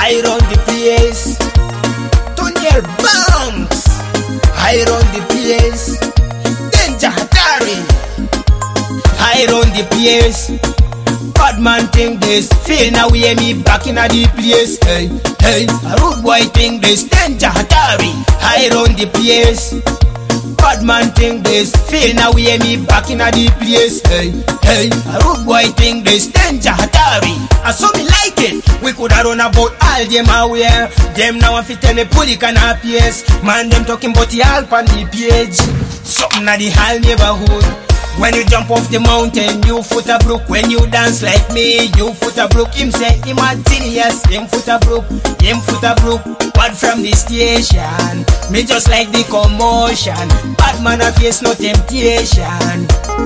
I run the place. Tonyel Banks, I run the place. Danger Hatari, I run the place. Bad man think this, feel now we hear me back in a the place. Hey, hey, a rude boy think this, Danger Hatari, I run the place. Bad man think this, feel now we hear me back in a the place. Hey, hey, a rude boy think this, Danger Hatari. I saw me like it, we coulda run about all them aware. Them now if it tell me pull it can appears. Man them talking about the help on the page. Something at the whole neighborhood. When you jump off the mountain, you foot a brook. When you dance like me, you foot a brook. Him say, him a genius, him foot a brook, him foot a brook. Word from the station, me just like the commotion. Bad man a face no temptation.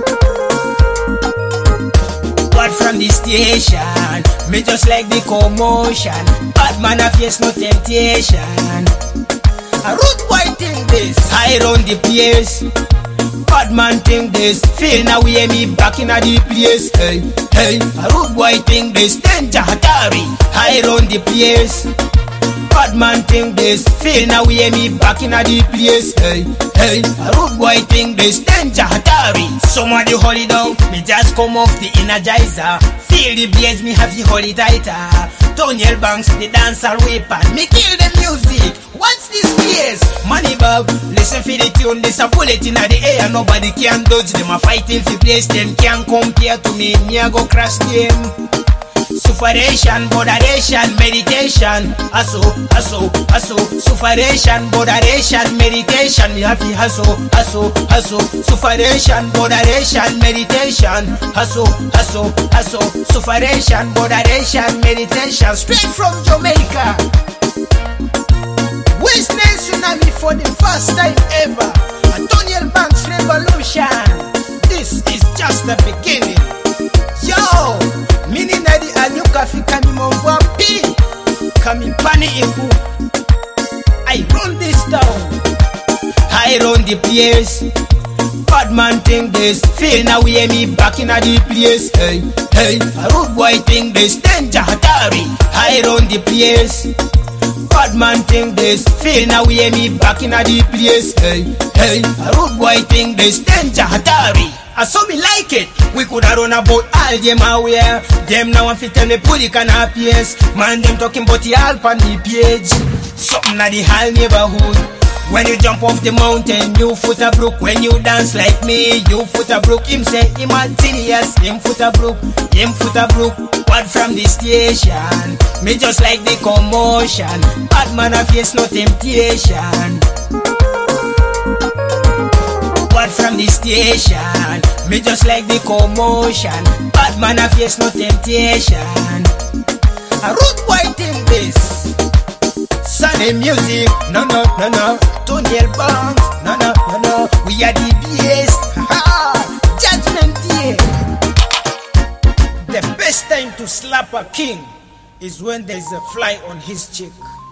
Word from the station, me just like the commotion. Bad man a face no temptation. A rude boy think this, I run the place. Bad man think this, feel now we hear me back in a the place. Hey, hey, a rude boy think this, Danger Hatari, I run the place. Bad man think this, feel now we hear me back in a the place. Hey, hey, a rude boy think this, Danger Hatari. Somebody hold it down, me just come off the energizer. Feel the blaze, me have the hold it tighter. Tonyel Banks, the dancer weapon, me kill the music. What's this place? Money bag, listen for the tune, this a bullet in the air. Nobody can dodge them, a fighting for place. Them can't compare to me, me a go crash them. Sufferation, moderation, meditation. Hustle, hustle, hustle. Sufferation, moderation, meditation. We have to hustle, hustle, hustle. Sufferation, moderation, meditation. Hustle, hustle, hustle. Sufferation, moderation, meditation. Straight from Jamaica. West Nile Tsunami for the first time ever. Tonyel Banks Revolution. This is just the beginning. Yo, mini nadi anyuka fika ni mongwa pi. Kami pani imbu. I run this town, I run the place. Bad man think this, feel now we hear me back in a the place. Hey, hey, a rude boy think this, Danger Hatari, I run the place. Bad man think this, feel now we hear me back in a the place. Hey, hey, a rude boy think this, Danger Hatari. I saw me like it, we coulda run about all them aware. Them now if it tell me pull it can appears. Man them talking about the help on the page. Something at the whole neighborhood. When you jump off the mountain, you foot a brook. When you dance like me, you foot a brook. Him say, him a genius, him foot a brook, him foot a brook. Word from the station, me just like the commotion. Bad man a face no temptation. Word from the station, me just like the commotion. Bad man a face no temptation. A rude boy think this. Sunny music, no no no no. Tonyel Banks, no no no no. We are the best. Judgment Day. The best time to slap a king is when there's a fly on his cheek.